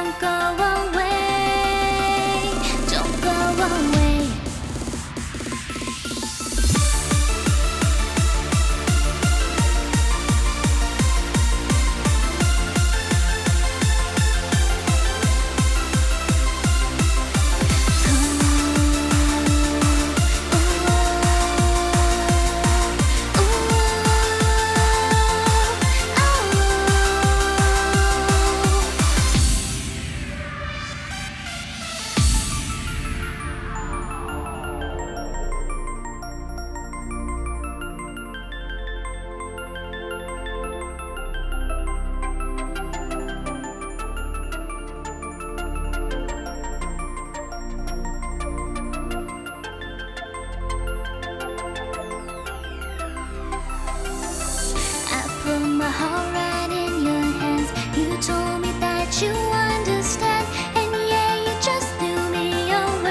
don't go away, don't go away. Put my heart right in your hands. You told me that you understand, and yeah, you just threw me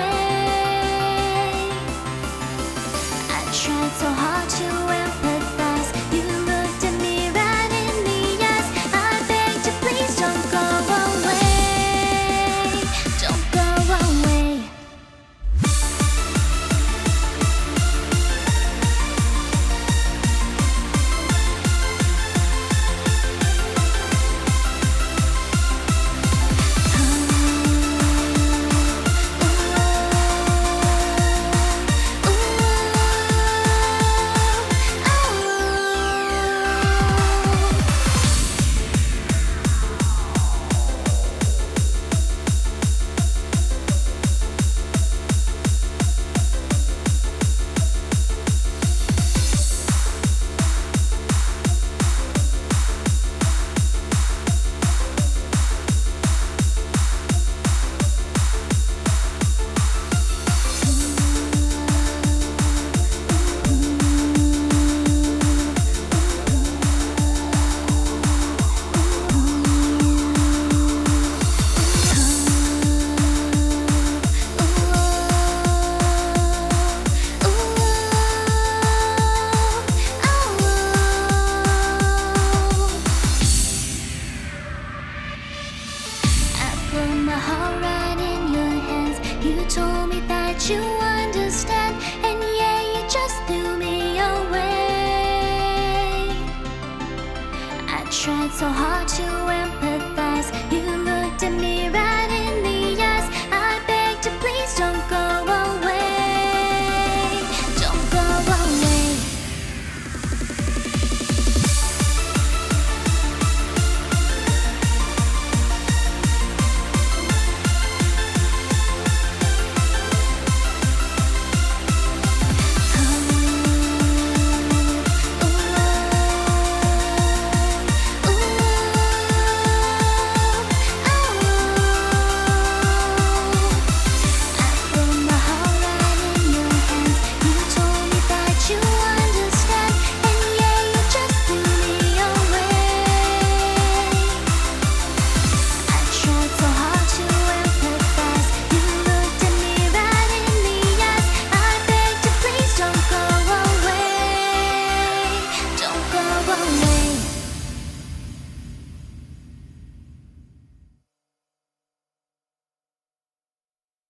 away. I tried so hard to empathize. You looked at me right in the eyes. I begged you, please don't go away, don't go away. Put my heart right in your hands. You told me that you understand, and yeah, you just threw me away. I tried so hard to